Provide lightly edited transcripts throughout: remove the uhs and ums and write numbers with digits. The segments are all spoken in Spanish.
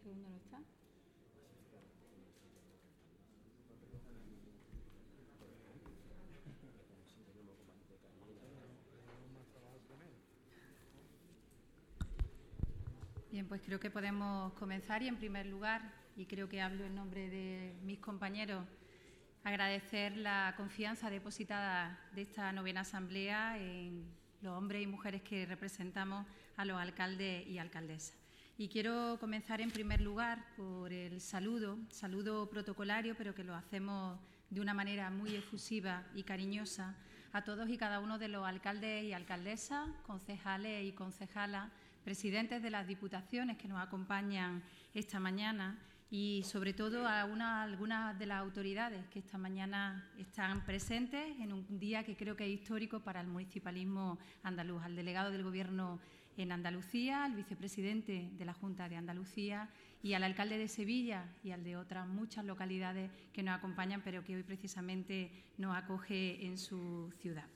segundo no está. Bien, pues creo que podemos comenzar y, en primer lugar, y creo que hablo en nombre de mis compañeros, agradecer la confianza depositada de esta novena asamblea en los hombres y mujeres que representamos a los alcaldes y alcaldesas. Y quiero comenzar, en primer lugar, por el saludo protocolario, pero que lo hacemos de una manera muy efusiva y cariñosa a todos y cada uno de los alcaldes y alcaldesas, concejales y concejalas, presidentes de las diputaciones que nos acompañan esta mañana y, sobre todo, a algunas de las autoridades que esta mañana están presentes en un día que creo que es histórico para el municipalismo andaluz, al delegado del Gobierno en Andalucía, al vicepresidente de la Junta de Andalucía y al alcalde de Sevilla y al de otras muchas localidades que nos acompañan, pero que hoy precisamente nos acoge en su ciudad.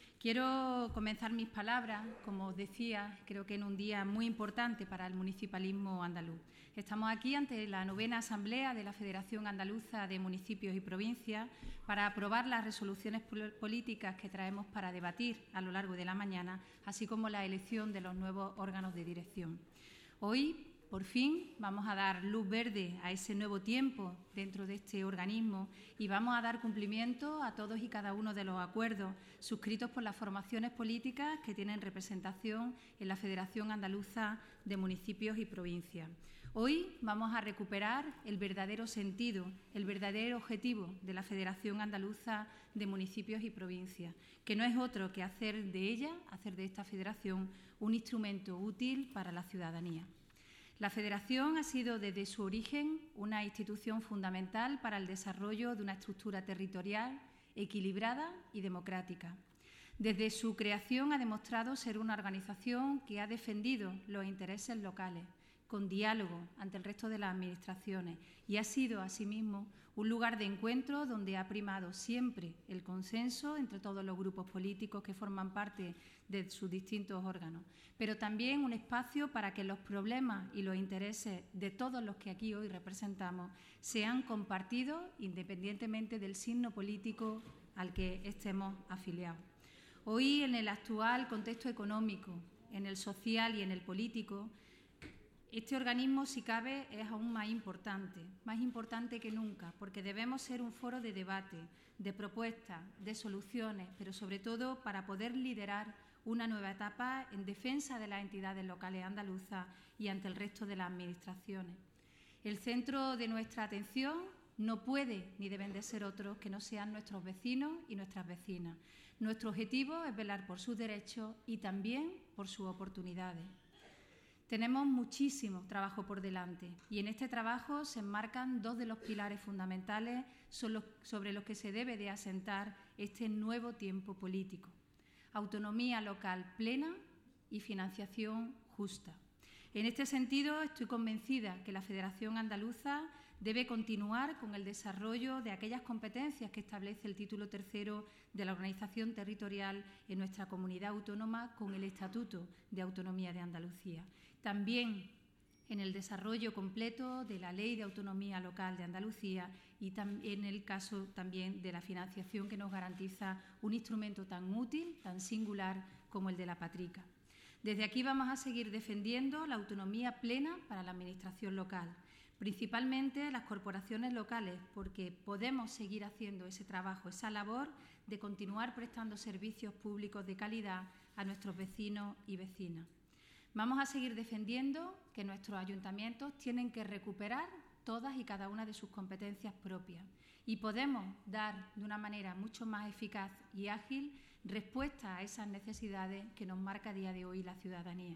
Quiero comenzar mis palabras, como os decía, creo que en un día muy importante para el municipalismo andaluz. Estamos aquí ante la novena asamblea de la Federación Andaluza de Municipios y Provincias para aprobar las resoluciones políticas que traemos para debatir a lo largo de la mañana, así como la elección de los nuevos órganos de dirección. Hoy, por fin, vamos a dar luz verde a ese nuevo tiempo dentro de este organismo y vamos a dar cumplimiento a todos y cada uno de los acuerdos suscritos por las formaciones políticas que tienen representación en la Federación Andaluza de Municipios y Provincias. Hoy vamos a recuperar el verdadero sentido, el verdadero objetivo de la Federación Andaluza de Municipios y Provincias, que no es otro que hacer de esta federación, un instrumento útil para la ciudadanía. La Federación ha sido desde su origen una institución fundamental para el desarrollo de una estructura territorial equilibrada y democrática. Desde su creación ha demostrado ser una organización que ha defendido los intereses locales, con diálogo ante el resto de las administraciones, y ha sido, asimismo, un lugar de encuentro donde ha primado siempre el consenso entre todos los grupos políticos que forman parte de sus distintos órganos, pero también un espacio para que los problemas y los intereses de todos los que aquí hoy representamos sean compartidos independientemente del signo político al que estemos afiliados. Hoy, en el actual contexto económico, en el social y en el político, este organismo, si cabe, es aún más importante que nunca, porque debemos ser un foro de debate, de propuestas, de soluciones, pero sobre todo para poder liderar una nueva etapa en defensa de las entidades locales andaluzas y ante el resto de las administraciones. El centro de nuestra atención no puede ni deben de ser otros que no sean nuestros vecinos y nuestras vecinas. Nuestro objetivo es velar por sus derechos y también por sus oportunidades. Tenemos muchísimo trabajo por delante y en este trabajo se enmarcan dos de los pilares fundamentales sobre los que se debe de asentar este nuevo tiempo político: autonomía local plena y financiación justa. En este sentido, estoy convencida que la Federación Andaluza debe continuar con el desarrollo de aquellas competencias que establece el título tercero de la organización territorial en nuestra comunidad autónoma con el Estatuto de Autonomía de Andalucía. También en el desarrollo completo de la Ley de Autonomía Local de Andalucía y en el caso también de la financiación que nos garantiza un instrumento tan útil, tan singular como el de la Patrica. Desde aquí vamos a seguir defendiendo la autonomía plena para la Administración local, principalmente las corporaciones locales, porque podemos seguir haciendo ese trabajo, esa labor de continuar prestando servicios públicos de calidad a nuestros vecinos y vecinas. Vamos a seguir defendiendo que nuestros ayuntamientos tienen que recuperar todas y cada una de sus competencias propias y podemos dar de una manera mucho más eficaz y ágil respuesta a esas necesidades que nos marca a día de hoy la ciudadanía.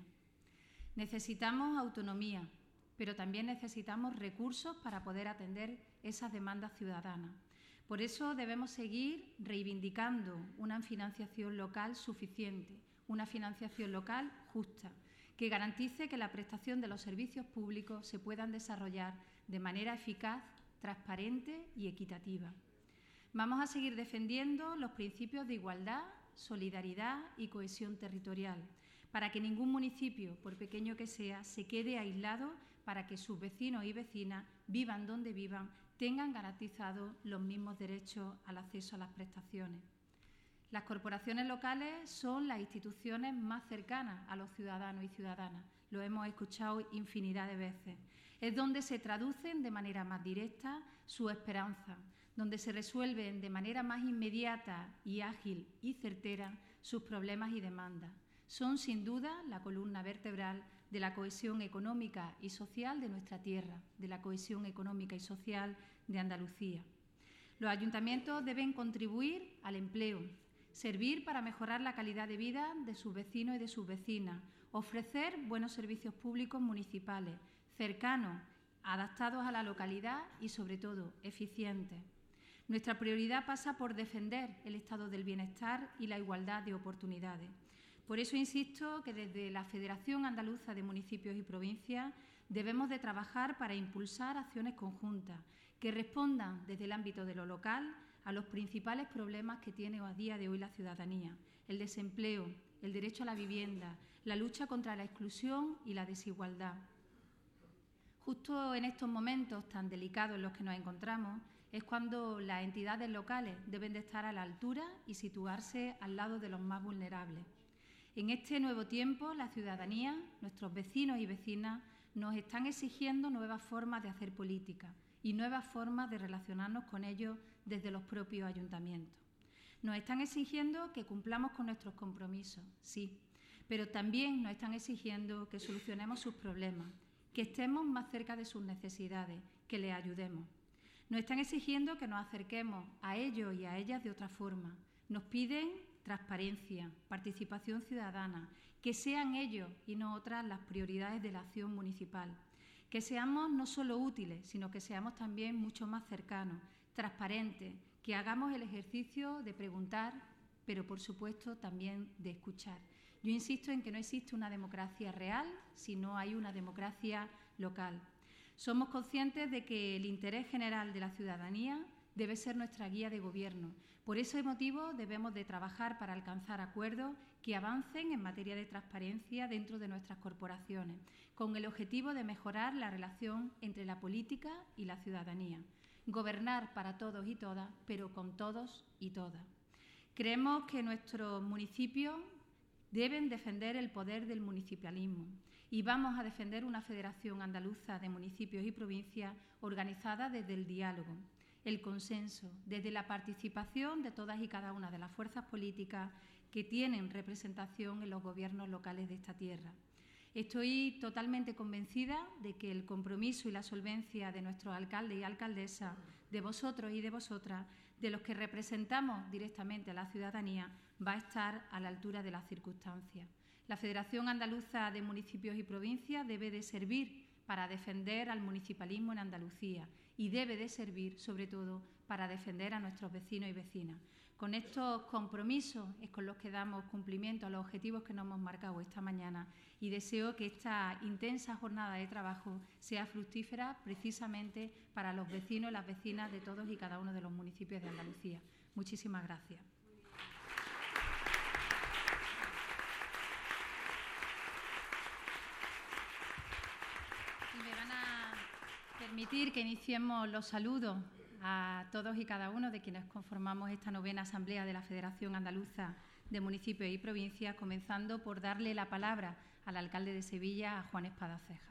Necesitamos autonomía, pero también necesitamos recursos para poder atender esas demandas ciudadanas. Por eso debemos seguir reivindicando una financiación local suficiente, una financiación local justa, que garantice que la prestación de los servicios públicos se puedan desarrollar de manera eficaz, transparente y equitativa. Vamos a seguir defendiendo los principios de igualdad, solidaridad y cohesión territorial, para que ningún municipio, por pequeño que sea, se quede aislado para que sus vecinos y vecinas, vivan donde vivan, tengan garantizados los mismos derechos al acceso a las prestaciones. Las corporaciones locales son las instituciones más cercanas a los ciudadanos y ciudadanas. Lo hemos escuchado infinidad de veces. Es donde se traducen de manera más directa sus esperanzas, donde se resuelven de manera más inmediata y ágil y certera sus problemas y demandas. Son, sin duda, la columna vertebral de la cohesión económica y social de nuestra tierra, de la cohesión económica y social de Andalucía. Los ayuntamientos deben contribuir al empleo, servir para mejorar la calidad de vida de sus vecinos y de sus vecinas, ofrecer buenos servicios públicos municipales, cercanos, adaptados a la localidad y, sobre todo, eficientes. Nuestra prioridad pasa por defender el estado del bienestar y la igualdad de oportunidades. Por eso insisto que desde la Federación Andaluza de Municipios y Provincias debemos de trabajar para impulsar acciones conjuntas que respondan desde el ámbito de lo local a los principales problemas que tiene a día de hoy la ciudadanía: el desempleo, el derecho a la vivienda, la lucha contra la exclusión y la desigualdad. Justo en estos momentos tan delicados en los que nos encontramos es cuando las entidades locales deben de estar a la altura y situarse al lado de los más vulnerables. En este nuevo tiempo, la ciudadanía, nuestros vecinos y vecinas, nos están exigiendo nuevas formas de hacer política y nuevas formas de relacionarnos con ellos desde los propios ayuntamientos. Nos están exigiendo que cumplamos con nuestros compromisos, sí, pero también nos están exigiendo que solucionemos sus problemas, que estemos más cerca de sus necesidades, que les ayudemos. Nos están exigiendo que nos acerquemos a ellos y a ellas de otra forma. Nos piden transparencia, participación ciudadana, que sean ellos y no otras las prioridades de la acción municipal, que seamos no solo útiles, sino que seamos también mucho más cercanos, transparentes, que hagamos el ejercicio de preguntar, pero por supuesto también de escuchar. Yo insisto en que no existe una democracia real si no hay una democracia local. Somos conscientes de que el interés general de la ciudadanía debe ser nuestra guía de gobierno. Por ese motivo debemos de trabajar para alcanzar acuerdos que avancen en materia de transparencia dentro de nuestras corporaciones, con el objetivo de mejorar la relación entre la política y la ciudadanía. Gobernar para todos y todas, pero con todos y todas. Creemos que nuestros municipios deben defender el poder del municipalismo y vamos a defender una Federación Andaluza de Municipios y Provincias organizada desde el diálogo, el consenso, desde la participación de todas y cada una de las fuerzas políticas que tienen representación en los gobiernos locales de esta tierra. Estoy totalmente convencida de que el compromiso y la solvencia de nuestros alcaldes y alcaldesas, de vosotros y de vosotras, de los que representamos directamente a la ciudadanía, va a estar a la altura de las circunstancias. La Federación Andaluza de Municipios y Provincias debe de servir para defender al municipalismo en Andalucía y debe de servir, sobre todo, para defender a nuestros vecinos y vecinas. Con estos compromisos es con los que damos cumplimiento a los objetivos que nos hemos marcado esta mañana y deseo que esta intensa jornada de trabajo sea fructífera precisamente para los vecinos y las vecinas de todos y cada uno de los municipios de Andalucía. Muchísimas gracias. Y me van a permitir que iniciemos los saludos a todos y cada uno de quienes conformamos esta 9ª Asamblea de la Federación Andaluza de Municipios y Provincias, comenzando por darle la palabra al alcalde de Sevilla, a Juan Espada Ceja.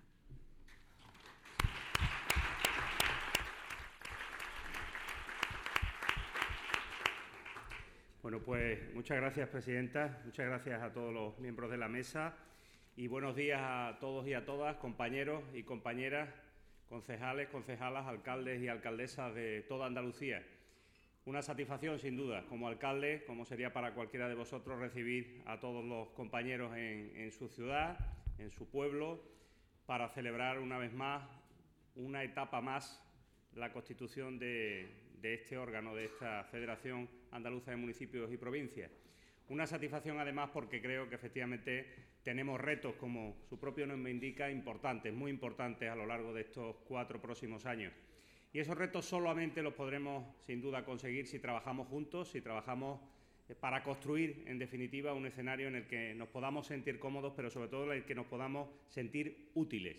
Bueno, pues muchas gracias, presidenta. Muchas gracias a todos los miembros de la mesa y buenos días a todos y a todas, compañeros y compañeras, concejales, concejalas, alcaldes y alcaldesas de toda Andalucía. Una satisfacción, sin duda, como alcalde, como sería para cualquiera de vosotros, recibir a todos los compañeros en su ciudad, en su pueblo, para celebrar una vez más, una etapa más, la constitución de este órgano, de esta Federación Andaluza de Municipios y Provincias. Una satisfacción, además, porque creo que efectivamente tenemos retos, como su propio nombre indica, importantes, muy importantes a lo largo de estos 4 próximos años. Y esos retos solamente los podremos, sin duda, conseguir si trabajamos juntos, si trabajamos para construir, en definitiva, un escenario en el que nos podamos sentir cómodos, pero sobre todo en el que nos podamos sentir útiles.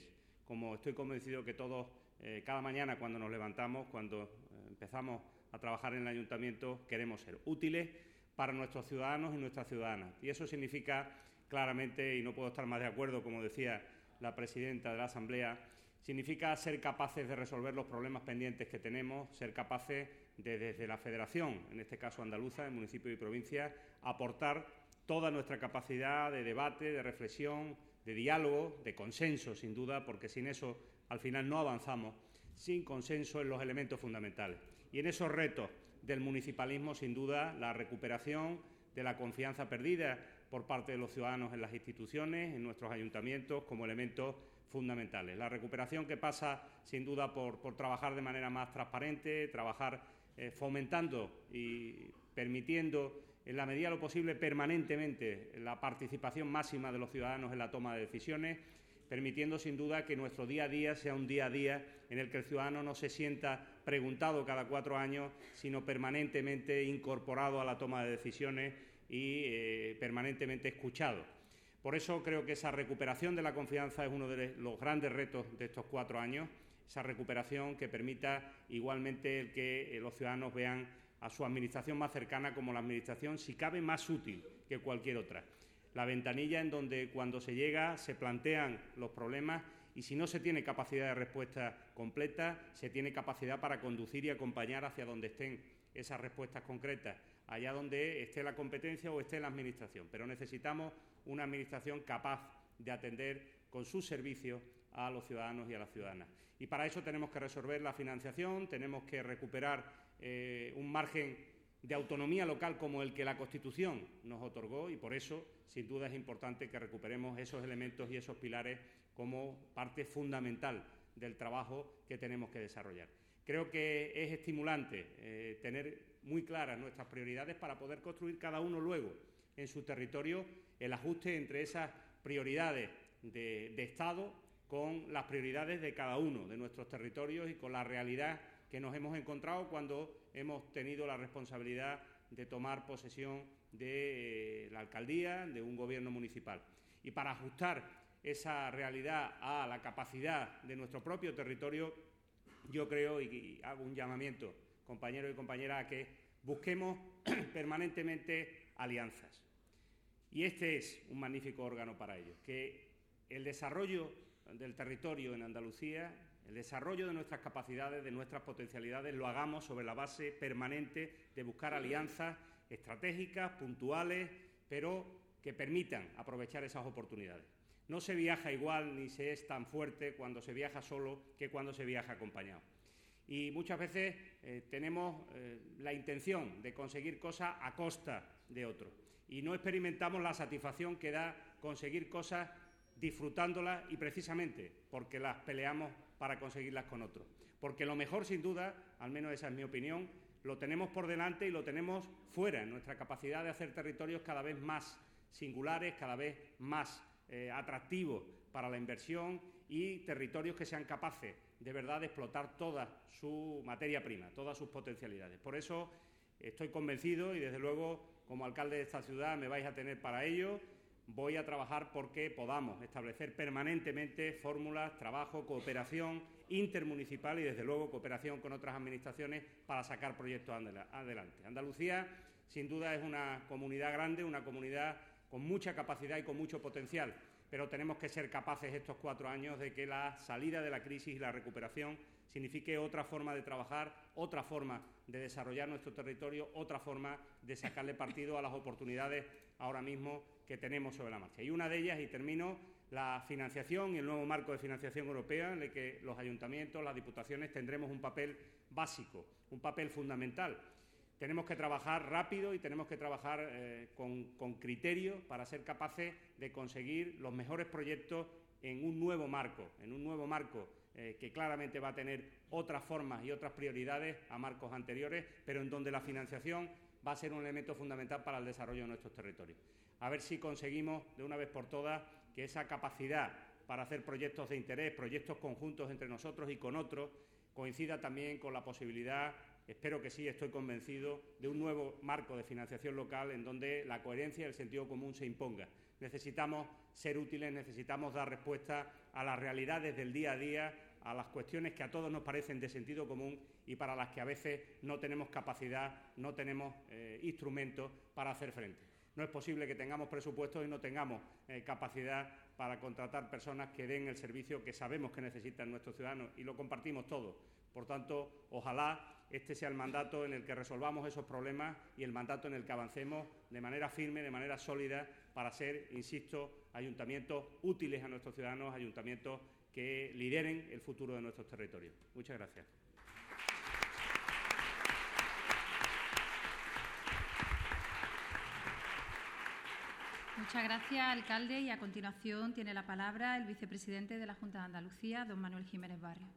como estoy convencido que todos, cada mañana cuando nos levantamos, cuando empezamos a trabajar en el Ayuntamiento, queremos ser útiles para nuestros ciudadanos y nuestras ciudadanas. Y eso significa claramente, y no puedo estar más de acuerdo, como decía la presidenta de la Asamblea, significa ser capaces de resolver los problemas pendientes que tenemos, ser capaces de, desde la Federación, en este caso andaluza, de municipios y provincias, aportar toda nuestra capacidad de debate, de reflexión, de diálogo, de consenso, sin duda, porque sin eso al final no avanzamos, sin consenso en los elementos fundamentales. Y en esos retos del municipalismo, sin duda, la recuperación de la confianza perdida por parte de los ciudadanos en las instituciones, en nuestros ayuntamientos, como elementos fundamentales. La recuperación que pasa, sin duda, por trabajar de manera más transparente, trabajar fomentando y permitiendo, en la medida de lo posible, permanentemente la participación máxima de los ciudadanos en la toma de decisiones, permitiendo, sin duda, que nuestro día a día sea un día a día en el que el ciudadano no se sienta preguntado cada 4 años, sino permanentemente incorporado a la toma de decisiones y permanentemente escuchado. Por eso creo que esa recuperación de la confianza es uno de los grandes retos de estos 4 años, esa recuperación que permita igualmente el que los ciudadanos vean a su administración más cercana como la administración, si cabe, más útil que cualquier otra. La ventanilla en donde cuando se llega se plantean los problemas y si no se tiene capacidad de respuesta completa, se tiene capacidad para conducir y acompañar hacia donde estén esas respuestas concretas, allá donde esté la competencia o esté la administración. Pero necesitamos una administración capaz de atender con sus servicios a los ciudadanos y a las ciudadanas. Y para eso tenemos que resolver la financiación, tenemos que recuperar un margen de autonomía local como el que la Constitución nos otorgó y por eso, sin duda, es importante que recuperemos esos elementos y esos pilares como parte fundamental del trabajo que tenemos que desarrollar. Creo que es estimulante tener muy claras nuestras prioridades para poder construir cada uno luego en su territorio el ajuste entre esas prioridades de Estado con las prioridades de cada uno de nuestros territorios y con la realidad que nos hemos encontrado cuando hemos tenido la responsabilidad de tomar posesión de la alcaldía, de un gobierno municipal. Y para ajustar esa realidad a la capacidad de nuestro propio territorio, yo creo y hago un llamamiento, compañeros y compañeras, a que busquemos permanentemente alianzas. Y este es un magnífico órgano para ello, que el desarrollo del territorio en Andalucía, el desarrollo de nuestras capacidades, de nuestras potencialidades, lo hagamos sobre la base permanente de buscar alianzas estratégicas, puntuales, pero que permitan aprovechar esas oportunidades. No se viaja igual ni se es tan fuerte cuando se viaja solo que cuando se viaja acompañado. Y muchas veces tenemos la intención de conseguir cosas a costa de otros y no experimentamos la satisfacción que da conseguir cosas disfrutándolas y precisamente porque las peleamos para conseguirlas con otros. Porque lo mejor, sin duda, al menos esa es mi opinión, lo tenemos por delante y lo tenemos fuera, en nuestra capacidad de hacer territorios cada vez más singulares, cada vez más atractivos para la inversión y territorios que sean capaces de verdad de explotar toda su materia prima, todas sus potencialidades. Por eso estoy convencido y desde luego como alcalde de esta ciudad me vais a tener para ello. Voy a trabajar porque podamos establecer permanentemente fórmulas, trabajo, cooperación intermunicipal y, desde luego, cooperación con otras administraciones para sacar proyectos adelante. Andalucía, sin duda, es una comunidad grande, una comunidad con mucha capacidad y con mucho potencial, pero tenemos que ser capaces estos 4 años de que la salida de la crisis y la recuperación signifique otra forma de trabajar, otra forma de desarrollar nuestro territorio, otra forma de sacarle partido a las oportunidades ahora mismo que tenemos sobre la marcha. Y una de ellas, y termino, la financiación y el nuevo marco de financiación europea en el que los ayuntamientos, las diputaciones tendremos un papel básico, un papel fundamental. Tenemos que trabajar rápido y tenemos que trabajar con criterio para ser capaces de conseguir los mejores proyectos en un nuevo marco, que claramente va a tener otras formas y otras prioridades a marcos anteriores, pero en donde la financiación va a ser un elemento fundamental para el desarrollo de nuestros territorios. A ver si conseguimos de una vez por todas que esa capacidad para hacer proyectos de interés, proyectos conjuntos entre nosotros y con otros, coincida también con la posibilidad espero que sí, estoy convencido, de un nuevo marco de financiación local en donde la coherencia y el sentido común se imponga. Necesitamos ser útiles, necesitamos dar respuesta a las realidades del día a día, a las cuestiones que a todos nos parecen de sentido común y para las que a veces no tenemos capacidad, no tenemos instrumentos para hacer frente. No es posible que tengamos presupuestos y no tengamos capacidad para contratar personas que den el servicio que sabemos que necesitan nuestros ciudadanos y lo compartimos todos. Por tanto, ojalá este sea el mandato en el que resolvamos esos problemas y el mandato en el que avancemos de manera firme, de manera sólida, para ser, insisto, ayuntamientos útiles a nuestros ciudadanos, ayuntamientos que lideren el futuro de nuestros territorios. Muchas gracias. Muchas gracias, alcalde. Y a continuación tiene la palabra el vicepresidente de la Junta de Andalucía, don Manuel Jiménez Barrio.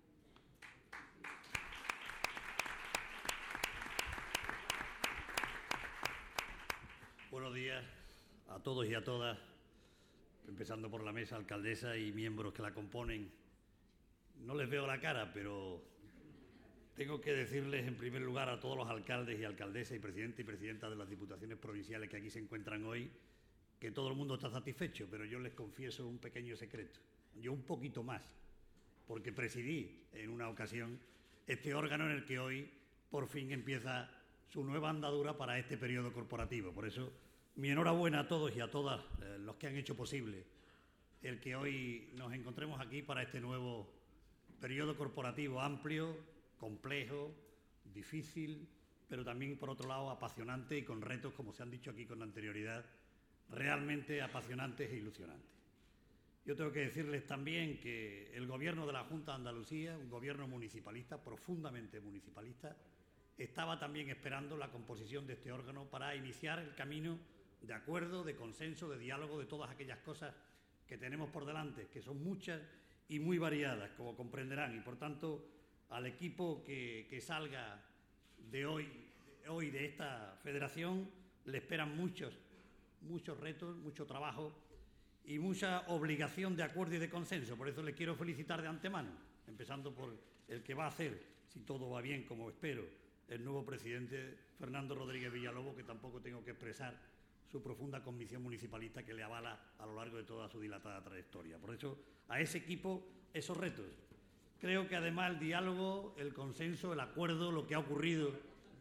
Buenos días a todos y a todas, empezando por la mesa, alcaldesa y miembros que la componen. No les veo la cara, pero tengo que decirles en primer lugar a todos los alcaldes y alcaldesas y presidentes y presidentas de las diputaciones provinciales que aquí se encuentran hoy, que todo el mundo está satisfecho, pero yo les confieso un pequeño secreto. Yo un poquito más, porque presidí en una ocasión este órgano en el que hoy por fin empieza su nueva andadura para este periodo corporativo. Por eso, mi enhorabuena a todos y a todas los que han hecho posible el que hoy nos encontremos aquí para este nuevo periodo corporativo amplio, complejo, difícil, pero también, por otro lado, apasionante y con retos, como se han dicho aquí con anterioridad, realmente apasionantes e ilusionantes. Yo tengo que decirles también que el Gobierno de la Junta de Andalucía, un gobierno municipalista, profundamente municipalista, estaba también esperando la composición de este órgano para iniciar el camino de acuerdo, de consenso, de diálogo, de todas aquellas cosas que tenemos por delante, que son muchas y muy variadas, como comprenderán. Y, por tanto, al equipo que salga de hoy de esta federación le esperan muchos retos, mucho trabajo y mucha obligación de acuerdo y de consenso. Por eso les quiero felicitar de antemano, empezando por el que va a hacer, si todo va bien, como espero, el nuevo presidente Fernando Rodríguez Villalobos, que tampoco tengo que expresar su profunda convicción municipalista que le avala a lo largo de toda su dilatada trayectoria. Por eso, a ese equipo, esos retos. Creo que además el diálogo, el consenso, el acuerdo, lo que ha ocurrido,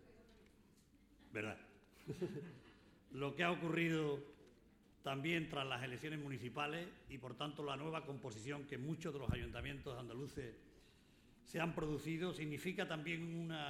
¿verdad? Lo que ha ocurrido también tras las elecciones municipales y, por tanto, la nueva composición que muchos de los ayuntamientos andaluces se han producido, significa también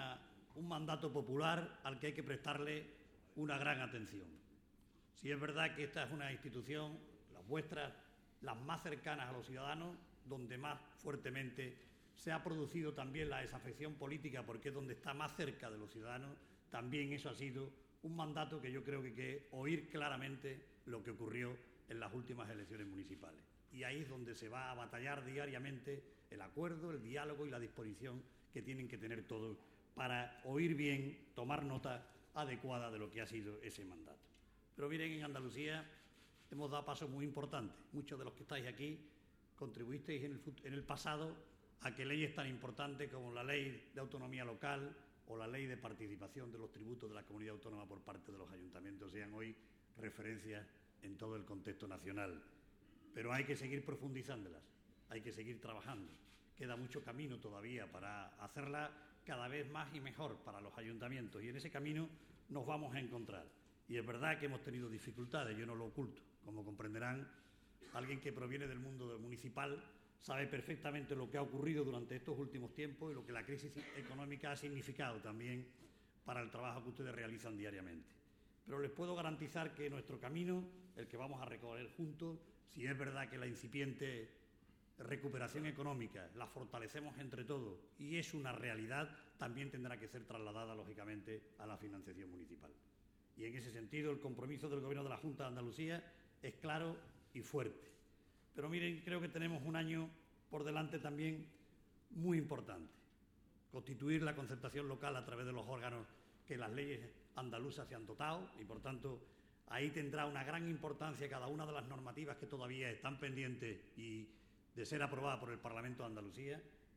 un mandato popular al que hay que prestarle una gran atención. Si es verdad que esta es una institución, las vuestras, las más cercanas a los ciudadanos, donde más fuertemente se ha producido también la desafección política, porque es donde está más cerca de los ciudadanos, también eso ha sido un mandato que yo creo que hay que oír claramente lo que ocurrió en las últimas elecciones municipales. Y ahí es donde se va a batallar diariamente el acuerdo, el diálogo y la disposición que tienen que tener todos para oír bien, tomar nota adecuada de lo que ha sido ese mandato. Pero miren, en Andalucía hemos dado pasos muy importantes. Muchos de los que estáis aquí contribuisteis en el pasado a que leyes tan importantes como la Ley de Autonomía Local o la Ley de Participación de los Tributos de la Comunidad Autónoma por parte de los ayuntamientos sean hoy referencias en todo el contexto nacional. Pero hay que seguir profundizándolas, hay que seguir trabajando. Queda mucho camino todavía para hacerla cada vez más y mejor para los ayuntamientos, y en ese camino nos vamos a encontrar. Y es verdad que hemos tenido dificultades, yo no lo oculto. Como comprenderán, alguien que proviene del mundo municipal sabe perfectamente lo que ha ocurrido durante estos últimos tiempos y lo que la crisis económica ha significado también para el trabajo que ustedes realizan diariamente. Pero les puedo garantizar que nuestro camino, el que vamos a recorrer juntos, si es verdad que la incipiente recuperación económica la fortalecemos entre todos y es una realidad, también tendrá que ser trasladada, lógicamente, a la financiación municipal. Y en ese sentido, el compromiso del Gobierno de la Junta de Andalucía es claro y fuerte. Pero miren, creo que tenemos un año por delante también muy importante. Constituir la concertación local a través de los órganos que las leyes andaluzas se han dotado y, por tanto, ahí tendrá una gran importancia cada una de las normativas que todavía están pendientes y de ser aprobadas por el Parlamento de Andalucía.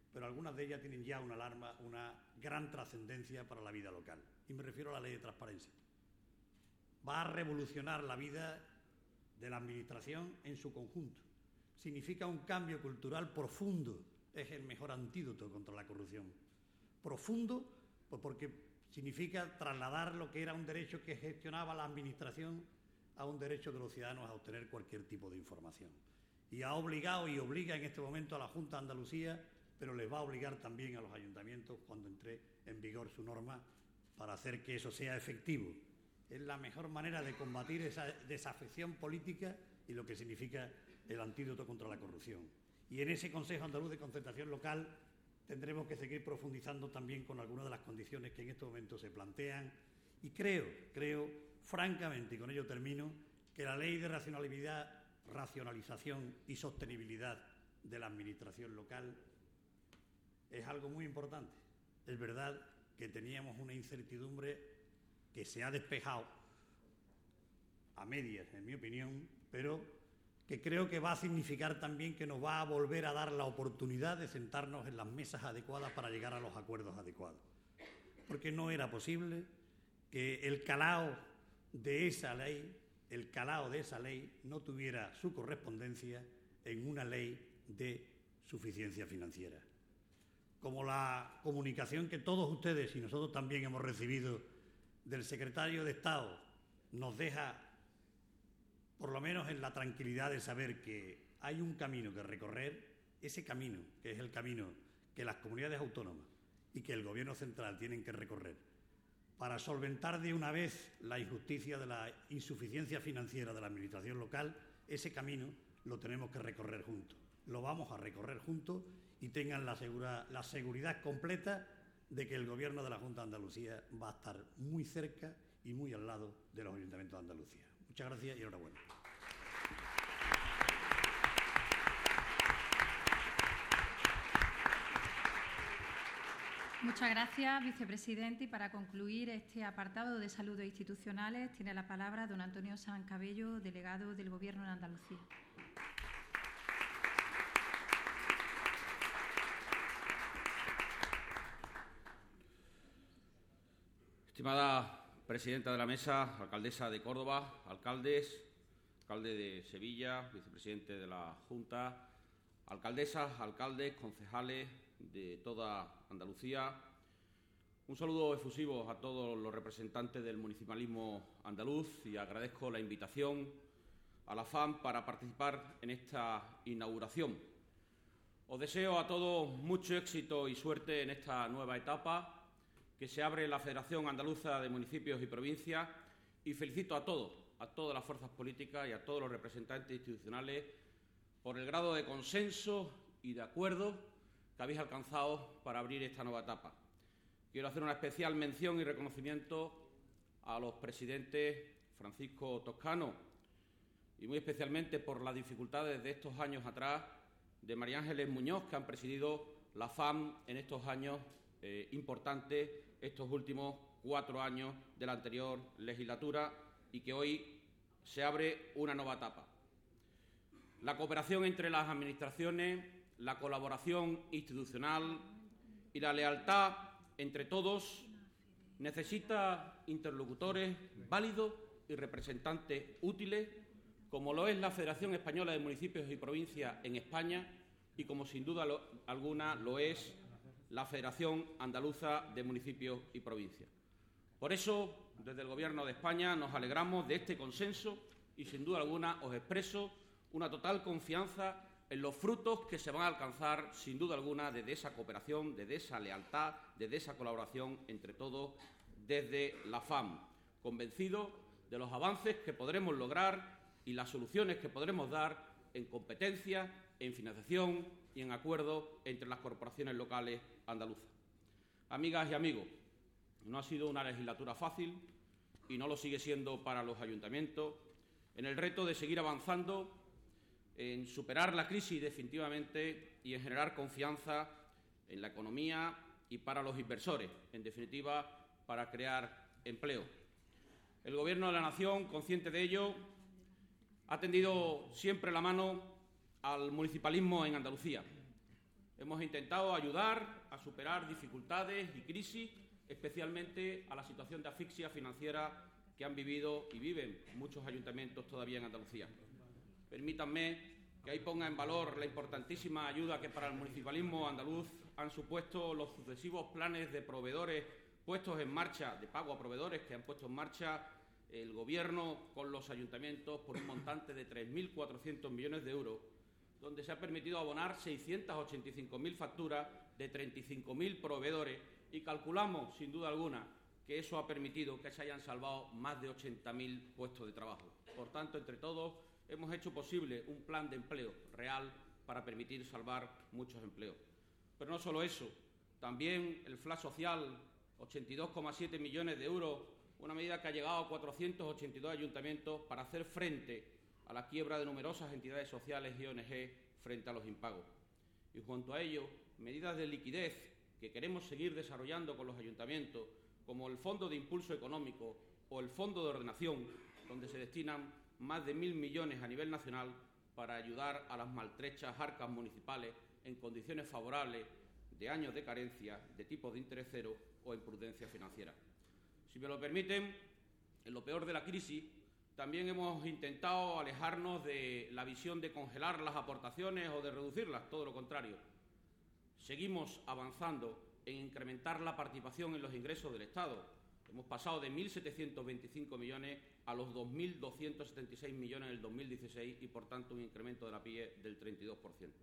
pero algunas de ellas tienen ya una gran trascendencia para la vida local. Y me refiero a la ley de transparencia. Va a revolucionar la vida de la Administración en su conjunto. Significa un cambio cultural profundo. Es el mejor antídoto contra la corrupción. Profundo, pues porque significa trasladar lo que era un derecho que gestionaba la Administración a un derecho de los ciudadanos a obtener cualquier tipo de información. Y ha obligado y obliga en este momento a la Junta de Andalucía, pero les va a obligar también a los ayuntamientos cuando entre en vigor su norma para hacer que eso sea efectivo. Es la mejor manera de combatir esa desafección política y lo que significa el antídoto contra la corrupción. Y en ese Consejo Andaluz de Concertación Local tendremos que seguir profundizando también con algunas de las condiciones que en este momento se plantean. Y creo, francamente, y con ello termino, que la ley de racionalización y sostenibilidad de la Administración local es algo muy importante. Es verdad que teníamos una incertidumbre que se ha despejado a medias, en mi opinión, pero que creo que va a significar también que nos va a volver a dar la oportunidad de sentarnos en las mesas adecuadas para llegar a los acuerdos adecuados. Porque no era posible que el calado de esa ley no tuviera su correspondencia en una ley de suficiencia financiera. Como la comunicación que todos ustedes y nosotros también hemos recibido del secretario de Estado nos deja, por lo menos en la tranquilidad de saber que hay un camino que recorrer, ese camino, que es el camino que las comunidades autónomas y que el Gobierno central tienen que recorrer para solventar de una vez la injusticia de la insuficiencia financiera de la Administración local, ese camino lo tenemos que recorrer juntos. Lo vamos a recorrer juntos y tengan la seguridad completa de que el Gobierno de la Junta de Andalucía va a estar muy cerca y muy al lado de los ayuntamientos de Andalucía. Muchas gracias y enhorabuena. Muchas gracias, vicepresidente. Y para concluir este apartado de saludos institucionales, tiene la palabra don Antonio Sanz Cabello, delegado del Gobierno en Andalucía. Estimada presidenta de la mesa, alcaldesa de Córdoba, alcaldes, alcalde de Sevilla, vicepresidente de la Junta, alcaldesas, alcaldes, concejales de toda Andalucía. Un saludo efusivo a todos los representantes del municipalismo andaluz y agradezco la invitación a la FAM para participar en esta inauguración. Os deseo a todos mucho éxito y suerte en esta nueva etapa que se abre la Federación Andaluza de Municipios y Provincias y felicito a todas las fuerzas políticas y a todos los representantes institucionales por el grado de consenso y de acuerdo que habéis alcanzado para abrir esta nueva etapa. Quiero hacer una especial mención y reconocimiento a los presidentes Francisco Toscano y muy especialmente por las dificultades de estos años atrás de María Ángeles Muñoz, que han presidido la FAM en estos años importantes, estos últimos 4 años de la anterior legislatura y que hoy se abre una nueva etapa. La cooperación entre las administraciones, la colaboración institucional y la lealtad entre todos necesita interlocutores válidos y representantes útiles, como lo es la Federación Española de Municipios y Provincias en España y como sin duda alguna lo es la Federación Andaluza de Municipios y Provincias. Por eso, desde el Gobierno de España nos alegramos de este consenso y sin duda alguna os expreso una total confianza en los frutos que se van a alcanzar, sin duda alguna, desde esa cooperación, desde esa lealtad, desde esa colaboración entre todos desde la FAM, convencido de los avances que podremos lograr y las soluciones que podremos dar en competencia, en financiación y en acuerdo entre las corporaciones locales andaluzas. Amigas y amigos, no ha sido una legislatura fácil y no lo sigue siendo para los ayuntamientos en el reto de seguir avanzando en superar la crisis definitivamente y en generar confianza en la economía y para los inversores, en definitiva, para crear empleo. El Gobierno de la Nación, consciente de ello, ha tendido siempre la mano al municipalismo en Andalucía. Hemos intentado ayudar a superar dificultades y crisis, especialmente a la situación de asfixia financiera que han vivido y viven muchos ayuntamientos todavía en Andalucía. Permítanme que ahí ponga en valor la importantísima ayuda que para el municipalismo andaluz han supuesto los sucesivos planes de proveedores puestos en marcha, de pago a proveedores que han puesto en marcha el Gobierno con los ayuntamientos por un montante de 3.400 millones de euros, donde se ha permitido abonar 685.000 facturas de 35.000 proveedores y calculamos, sin duda alguna, que eso ha permitido que se hayan salvado más de 80.000 puestos de trabajo. Por tanto, entre todos, hemos hecho posible un plan de empleo real para permitir salvar muchos empleos. Pero no solo eso, también el Flash social, 82,7 millones de euros, una medida que ha llegado a 482 ayuntamientos para hacer frente a la quiebra de numerosas entidades sociales y ONG frente a los impagos. Y junto a ello, medidas de liquidez que queremos seguir desarrollando con los ayuntamientos, como el Fondo de Impulso Económico o el Fondo de Ordenación, donde se destinan más de 1.000 millones a nivel nacional para ayudar a las maltrechas arcas municipales en condiciones favorables de años de carencia, de tipos de interés cero o imprudencia financiera. Si me lo permiten, en lo peor de la crisis, también hemos intentado alejarnos de la visión de congelar las aportaciones o de reducirlas, todo lo contrario. Seguimos avanzando en incrementar la participación en los ingresos del Estado. Hemos pasado de 1.725 millones a los 2.276 millones en el 2016 y, por tanto, un incremento de la PIE del 32%.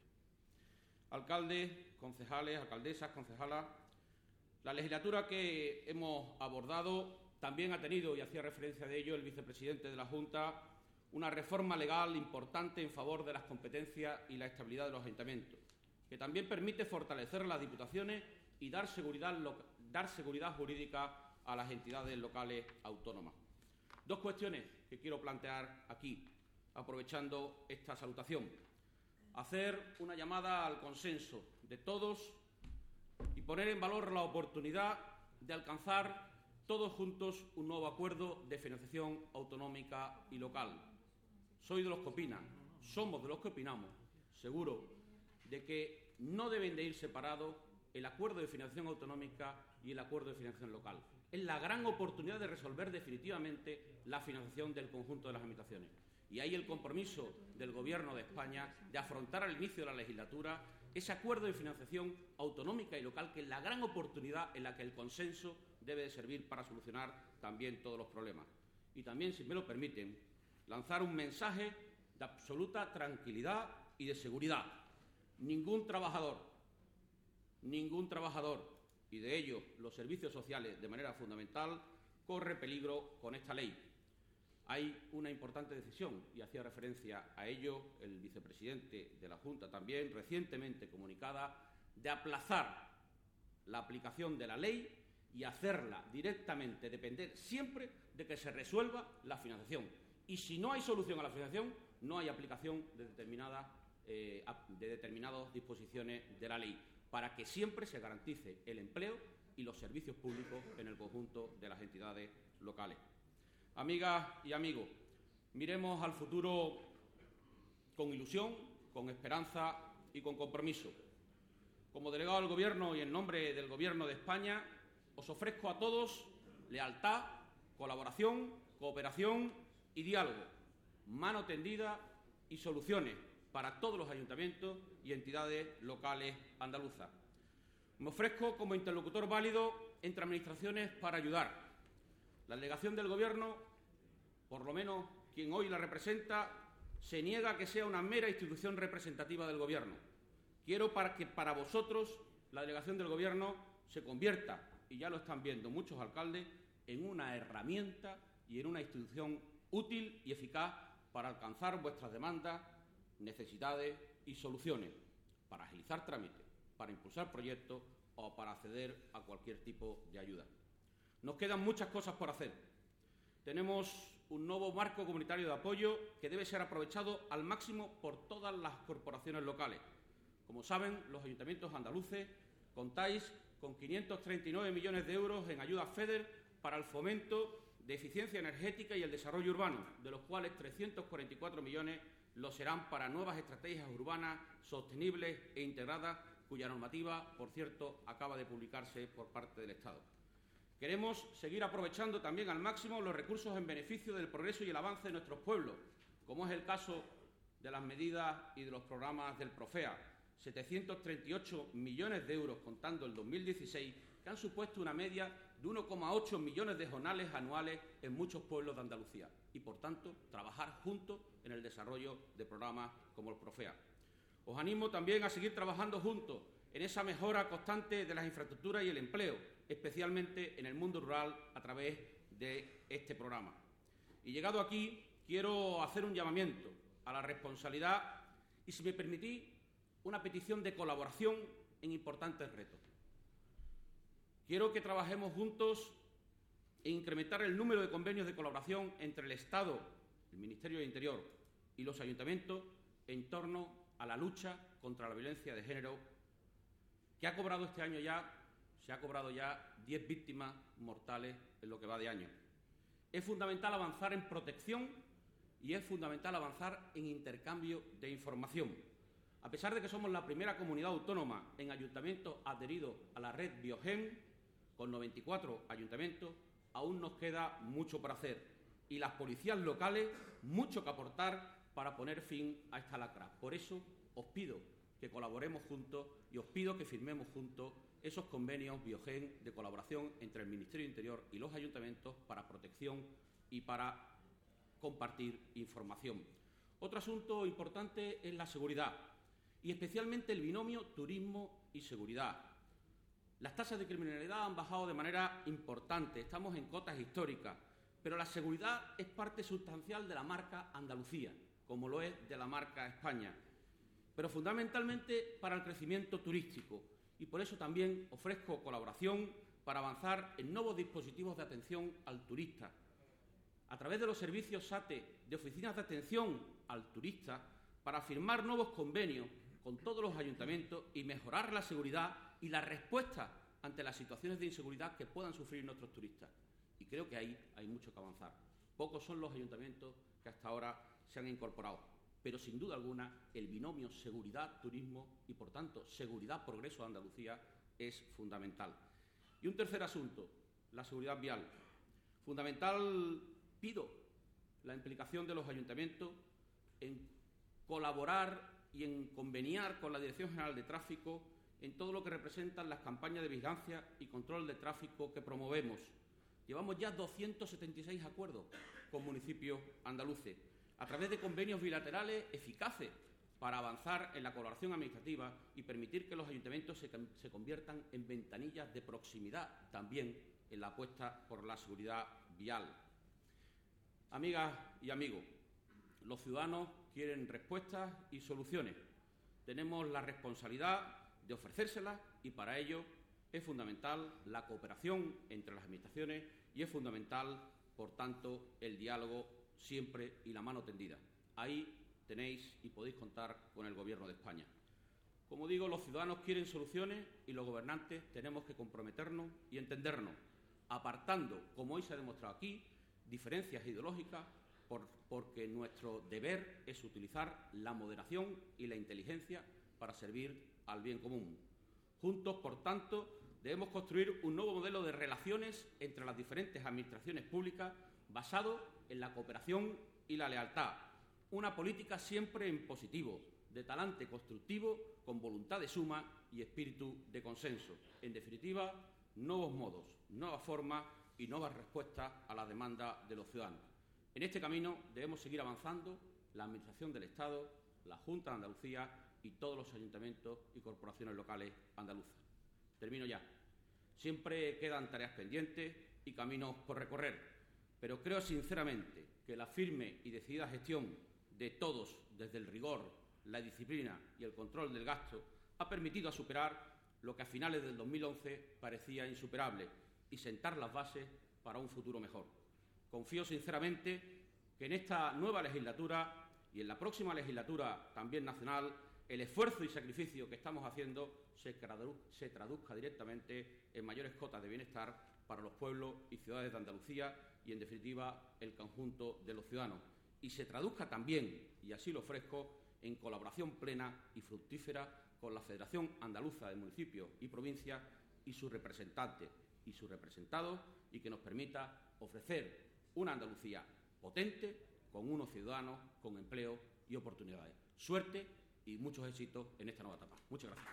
Alcaldes, concejales, alcaldesas, concejalas, la legislatura que hemos abordado también ha tenido, y hacía referencia de ello el vicepresidente de la Junta, una reforma legal importante en favor de las competencias y la estabilidad de los ayuntamientos, que también permite fortalecer las diputaciones y dar seguridad jurídica a las entidades locales autónomas. Dos cuestiones que quiero plantear aquí, aprovechando esta salutación. Hacer una llamada al consenso de todos y poner en valor la oportunidad de alcanzar todos juntos un nuevo acuerdo de financiación autonómica y local. Soy de los que opinan, somos de los que opinamos, seguro, de que no deben de ir separados el acuerdo de financiación autonómica y el acuerdo de financiación local. Es la gran oportunidad de resolver definitivamente la financiación del conjunto de las administraciones. Y hay el compromiso del Gobierno de España de afrontar al inicio de la legislatura ese acuerdo de financiación autonómica y local, que es la gran oportunidad en la que el consenso debe de servir para solucionar también todos los problemas. Y también, si me lo permiten, lanzar un mensaje de absoluta tranquilidad y de seguridad. Ningún trabajador, y de ello los servicios sociales de manera fundamental, corre peligro con esta ley. Hay una importante decisión, y hacía referencia a ello el vicepresidente de la Junta también, recientemente comunicada, de aplazar la aplicación de la ley y hacerla directamente depender siempre de que se resuelva la financiación. Y si no hay solución a la financiación, no hay aplicación de determinadas disposiciones de la ley, para que siempre se garantice el empleo y los servicios públicos en el conjunto de las entidades locales. Amigas y amigos, miremos al futuro con ilusión, con esperanza y con compromiso. Como delegado del Gobierno y en nombre del Gobierno de España, os ofrezco a todos lealtad, colaboración, cooperación y diálogo, mano tendida y soluciones para todos los ayuntamientos y entidades locales andaluzas. Me ofrezco como interlocutor válido entre administraciones para ayudar. La delegación del Gobierno, por lo menos quien hoy la representa, se niega a que sea una mera institución representativa del Gobierno. Quiero que para vosotros la delegación del Gobierno se convierta, y ya lo están viendo muchos alcaldes, en una herramienta y en una institución útil y eficaz para alcanzar vuestras demandas, necesidades y soluciones, para agilizar trámites, para impulsar proyectos o para acceder a cualquier tipo de ayuda. Nos quedan muchas cosas por hacer. Tenemos un nuevo marco comunitario de apoyo que debe ser aprovechado al máximo por todas las corporaciones locales. Como saben, los ayuntamientos andaluces contáis con 539 millones de euros en ayudas FEDER para el fomento de eficiencia energética y el desarrollo urbano, de los cuales 344 millones lo serán para nuevas estrategias urbanas sostenibles e integradas cuya normativa, por cierto, acaba de publicarse por parte del Estado. Queremos seguir aprovechando también al máximo los recursos en beneficio del progreso y el avance de nuestros pueblos, como es el caso de las medidas y de los programas del Profea, 738 millones de euros contando el 2016, que han supuesto una media de 1,8 millones de jornales anuales en muchos pueblos de Andalucía y, por tanto, trabajar juntos en el desarrollo de programas como el Profea. Os animo también a seguir trabajando juntos en esa mejora constante de las infraestructuras y el empleo, especialmente en el mundo rural a través de este programa. Y llegado aquí, quiero hacer un llamamiento a la responsabilidad y, si me permitís, una petición de colaboración en importantes retos. Quiero que trabajemos juntos en incrementar el número de convenios de colaboración entre el Estado, el Ministerio del Interior y los ayuntamientos en torno a la lucha contra la violencia de género, que ha cobrado este año se ha cobrado ya 10 víctimas mortales en lo que va de año. Es fundamental avanzar en protección y es fundamental avanzar en intercambio de información. A pesar de que somos la primera comunidad autónoma en ayuntamientos adheridos a la red Biogen, con 94 ayuntamientos, aún nos queda mucho por hacer y las policías locales mucho que aportar para poner fin a esta lacra. Por eso os pido que colaboremos juntos y os pido que firmemos juntos esos convenios Biogen de colaboración entre el Ministerio del Interior y los ayuntamientos para protección y para compartir información. Otro asunto importante es la seguridad y especialmente el binomio turismo y seguridad. Las tasas de criminalidad han bajado de manera importante, estamos en cotas históricas, pero la seguridad es parte sustancial de la marca Andalucía, como lo es de la marca España, pero fundamentalmente para el crecimiento turístico. Y por eso también ofrezco colaboración para avanzar en nuevos dispositivos de atención al turista. A través de los servicios SATE de oficinas de atención al turista, para firmar nuevos convenios con todos los ayuntamientos y mejorar la seguridad y la respuesta ante las situaciones de inseguridad que puedan sufrir nuestros turistas. Y creo que ahí hay mucho que avanzar. Pocos son los ayuntamientos que hasta ahora se han incorporado, pero sin duda alguna el binomio seguridad-turismo y, por tanto, seguridad-progreso de Andalucía es fundamental. Y un tercer asunto, la seguridad vial. Fundamental, pido la implicación de los ayuntamientos en colaborar y en conveniar con la Dirección General de Tráfico en todo lo que representan las campañas de vigilancia y control de tráfico que promovemos. Llevamos ya 276 acuerdos con municipios andaluces, a través de convenios bilaterales eficaces para avanzar en la colaboración administrativa y permitir que los ayuntamientos se conviertan en ventanillas de proximidad también en la apuesta por la seguridad vial. Amigas y amigos, los ciudadanos quieren respuestas y soluciones. Tenemos la responsabilidad de ofrecérselas y para ello es fundamental la cooperación entre las administraciones y es fundamental, por tanto, el diálogo siempre y la mano tendida. Ahí tenéis y podéis contar con el Gobierno de España. Como digo, los ciudadanos quieren soluciones y los gobernantes tenemos que comprometernos y entendernos, apartando, como hoy se ha demostrado aquí, diferencias ideológicas, porque nuestro deber es utilizar la moderación y la inteligencia para servir al bien común. Juntos, por tanto, debemos construir un nuevo modelo de relaciones entre las diferentes administraciones públicas basado en la cooperación y la lealtad. Una política siempre en positivo, de talante constructivo, con voluntad de suma y espíritu de consenso. En definitiva, nuevos modos, nuevas formas y nuevas respuestas a la demanda de los ciudadanos. En este camino debemos seguir avanzando la Administración del Estado, la Junta de Andalucía y todos los ayuntamientos y corporaciones locales andaluzas. Termino ya. Siempre quedan tareas pendientes y caminos por recorrer, pero creo sinceramente que la firme y decidida gestión de todos desde el rigor, la disciplina y el control del gasto ha permitido superar lo que a finales del 2011 parecía insuperable y sentar las bases para un futuro mejor. Confío sinceramente que en esta nueva legislatura y en la próxima legislatura también nacional el esfuerzo y sacrificio que estamos haciendo se traduzca directamente en mayores cotas de bienestar para los pueblos y ciudades de Andalucía y, en definitiva, el conjunto de los ciudadanos. Y se traduzca también, y así lo ofrezco, en colaboración plena y fructífera con la Federación Andaluza de Municipios y Provincias y sus representantes y sus representados, y que nos permita ofrecer una Andalucía potente, con unos ciudadanos con empleo y oportunidades. Suerte y muchos éxitos en esta nueva etapa. Muchas gracias.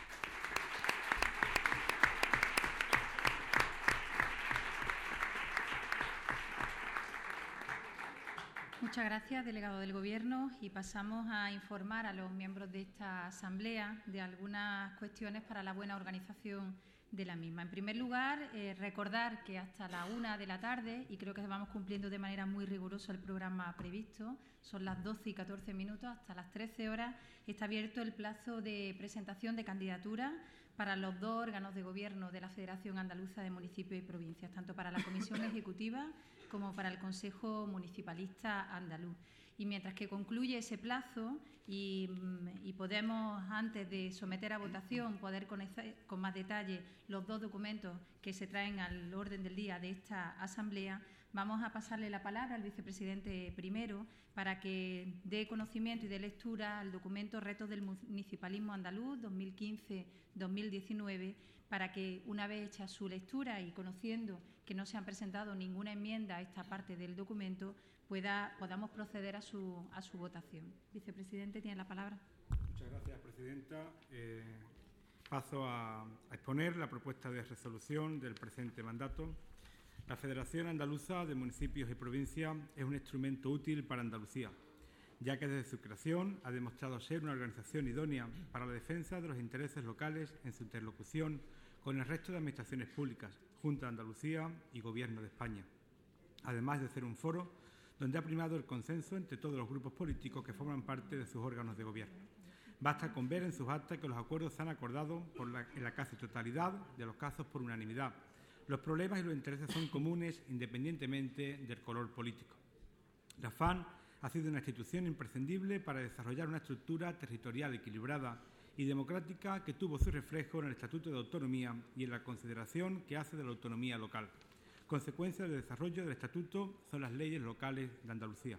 Muchas gracias, delegado del Gobierno, y pasamos a informar a los miembros de esta Asamblea de algunas cuestiones para la buena organización de la misma. En primer lugar, recordar que hasta la 1 de la tarde, y creo que vamos cumpliendo de manera muy rigurosa el programa previsto, son las 12 y 14 minutos, hasta las 13 horas, está abierto el plazo de presentación de candidaturas para los 2 órganos de gobierno de la Federación Andaluza de Municipios y Provincias, tanto para la Comisión Ejecutiva como para el Consejo Municipalista Andaluz. Y mientras que concluye ese plazo y podemos, antes de someter a votación, poder conocer con más detalle los 2 documentos que se traen al orden del día de esta Asamblea, vamos a pasarle la palabra al vicepresidente primero para que dé conocimiento y dé lectura al documento Retos del Municipalismo Andaluz 2015-2019, para que, una vez hecha su lectura y conociendo que no se han presentado ninguna enmienda a esta parte del documento, podamos proceder a su votación. Vicepresidente, tiene la palabra. Muchas gracias, presidenta. Paso a exponer la propuesta de resolución del presente mandato. La Federación Andaluza de Municipios y Provincias es un instrumento útil para Andalucía, ya que desde su creación ha demostrado ser una organización idónea para la defensa de los intereses locales en su interlocución con el resto de administraciones públicas, Junta de Andalucía y Gobierno de España, además de ser un foro donde ha primado el consenso entre todos los grupos políticos que forman parte de sus órganos de gobierno. Basta con ver en sus actas que los acuerdos se han acordado en la casi totalidad de los casos por unanimidad. Los problemas y los intereses son comunes independientemente del color político. La FAN ha sido una institución imprescindible para desarrollar una estructura territorial equilibrada y democrática que tuvo su reflejo en el Estatuto de Autonomía y en la consideración que hace de la autonomía local. Consecuencia del desarrollo del Estatuto son las leyes locales de Andalucía.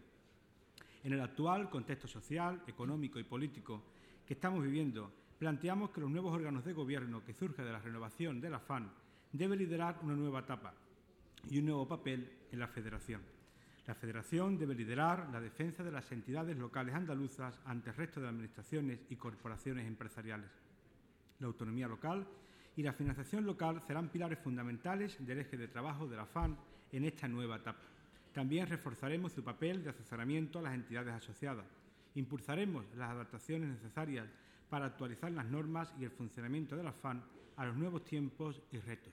En el actual contexto social, económico y político que estamos viviendo, planteamos que los nuevos órganos de gobierno que surge de la renovación de la FAN debe liderar una nueva etapa y un nuevo papel en la Federación. La Federación debe liderar la defensa de las entidades locales andaluzas ante el resto de administraciones y corporaciones empresariales. La autonomía local y la financiación local serán pilares fundamentales del eje de trabajo de la FAN en esta nueva etapa. También reforzaremos su papel de asesoramiento a las entidades asociadas. Impulsaremos las adaptaciones necesarias para actualizar las normas y el funcionamiento de la FAN a los nuevos tiempos y retos.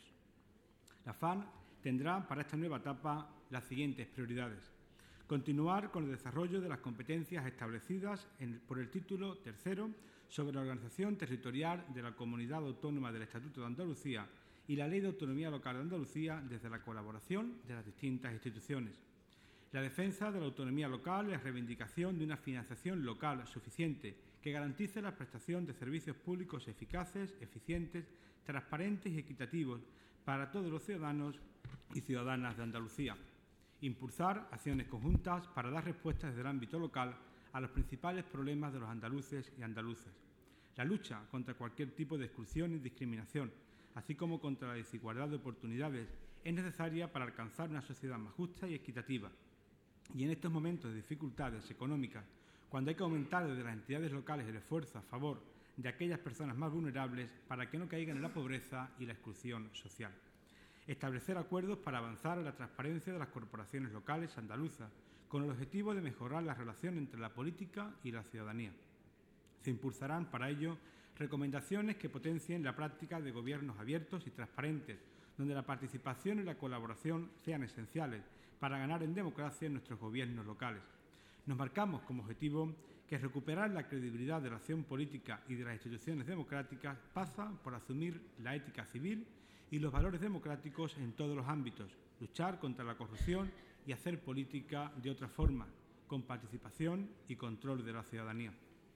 La FAN tendrá para esta nueva etapa las siguientes prioridades: continuar con el desarrollo de las competencias establecidas por el título 3 sobre la organización territorial de la Comunidad Autónoma del Estatuto de Andalucía y la Ley de Autonomía Local de Andalucía desde la colaboración de las distintas instituciones. La defensa de la autonomía local y la reivindicación de una financiación local suficiente que garantice la prestación de servicios públicos eficaces, eficientes, transparentes y equitativos para todos los ciudadanos y ciudadanas de Andalucía. Impulsar acciones conjuntas para dar respuestas desde el ámbito local a los principales problemas de los andaluces y andaluzas. La lucha contra cualquier tipo de exclusión y discriminación, así como contra la desigualdad de oportunidades, es necesaria para alcanzar una sociedad más justa y equitativa. Y en estos momentos de dificultades económicas, cuando hay que aumentar desde las entidades locales el esfuerzo a favor de aquellas personas más vulnerables para que no caigan en la pobreza y la exclusión social. Establecer acuerdos para avanzar en la transparencia de las corporaciones locales andaluzas, con el objetivo de mejorar la relación entre la política y la ciudadanía. Se impulsarán para ello recomendaciones que potencien la práctica de gobiernos abiertos y transparentes, donde la participación y la colaboración sean esenciales para ganar en democracia en nuestros gobiernos locales. Nos marcamos como objetivo que recuperar la credibilidad de la acción política y de las instituciones democráticas pasa por asumir la ética civil y los valores democráticos en todos los ámbitos, luchar contra la corrupción y hacer política de otra forma, con participación y control de la ciudadanía.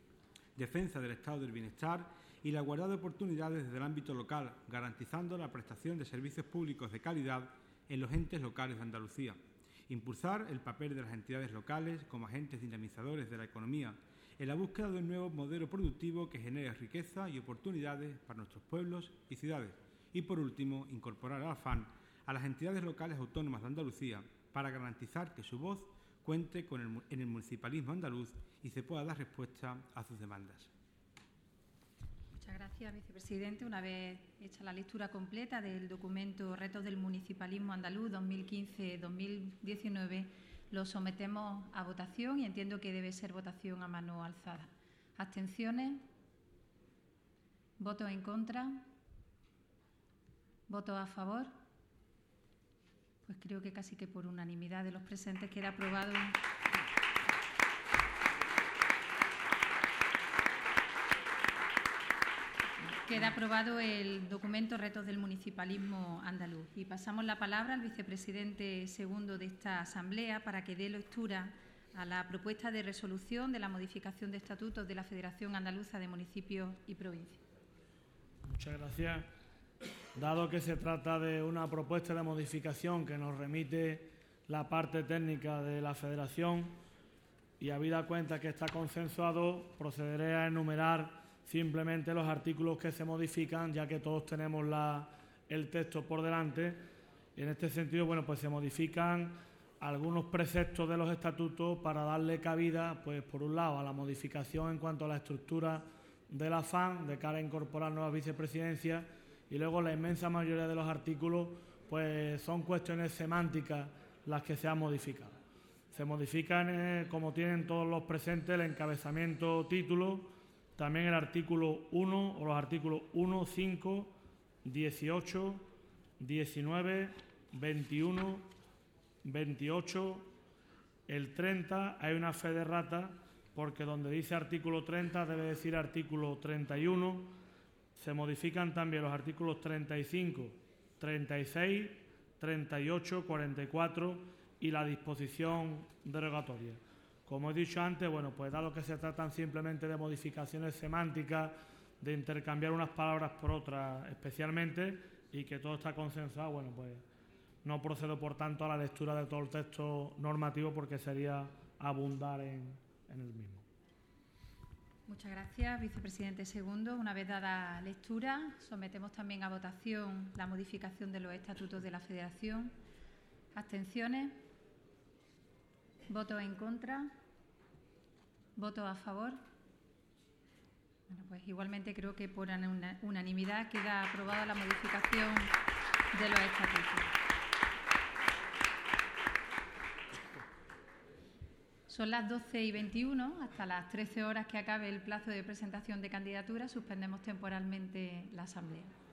Defensa del estado del bienestar y la igualdad de oportunidades desde el ámbito local, garantizando la prestación de servicios públicos de calidad en los entes locales de Andalucía. impulsar el papel de las entidades locales como agentes dinamizadores de la economía en la búsqueda de un nuevo modelo productivo que genere riqueza y oportunidades para nuestros pueblos y ciudades. Y, por último, incorporar al AFAN a las entidades locales autónomas de Andalucía para garantizar que su voz cuente en el municipalismo andaluz y se pueda dar respuesta a sus demandas. Muchas gracias, vicepresidente. Una vez hecha la lectura completa del documento Retos del Municipalismo Andaluz 2015-2019, lo sometemos a votación y entiendo que debe ser votación a mano alzada. ¿Abstenciones? ¿Votos en contra? ¿Votos a favor? Pues creo que casi que por unanimidad de los presentes queda aprobado. Queda aprobado el documento Retos del Municipalismo Andaluz. Y pasamos la palabra al vicepresidente segundo de esta Asamblea para que dé lectura a la propuesta de resolución de la modificación de estatutos de la Federación Andaluza de Municipios y Provincias. Muchas gracias. Dado que se trata de una propuesta de modificación que nos remite la parte técnica de la Federación y habida cuenta que está consensuado, procederé a enumerar simplemente los artículos que se modifican, ya que todos tenemos el texto por delante. Y en este sentido, bueno, pues se modifican algunos preceptos de los estatutos para darle cabida, pues por un lado, a la modificación en cuanto a la estructura del AFAN, de cara a incorporar nuevas vicepresidencias, y luego la inmensa mayoría de los artículos, pues son cuestiones semánticas las que se han modificado. Se modifican, como tienen todos los presentes, el encabezamiento título, también el artículo 1 o los artículos 1, 5, 18, 19, 21, 28, el 30, hay una fe de rata porque donde dice artículo 30 debe decir artículo 31, se modifican también los artículos 35, 36, 38, 44 y la disposición derogatoria. Como he dicho antes, bueno, pues dado que se tratan simplemente de modificaciones semánticas, de intercambiar unas palabras por otras especialmente, y que todo está consensuado, bueno, pues no procedo por tanto a la lectura de todo el texto normativo porque sería abundar en el mismo. Muchas gracias, vicepresidente segundo. Una vez dada lectura, sometemos también a votación la modificación de los estatutos de la Federación. ¿Abstenciones? ¿Votos en contra? ¿Votos a favor? Bueno, pues igualmente creo que por unanimidad queda aprobada la modificación de los estatutos. Son las 12:21, hasta las 13 horas que acabe el plazo de presentación de candidaturas, suspendemos temporalmente la Asamblea.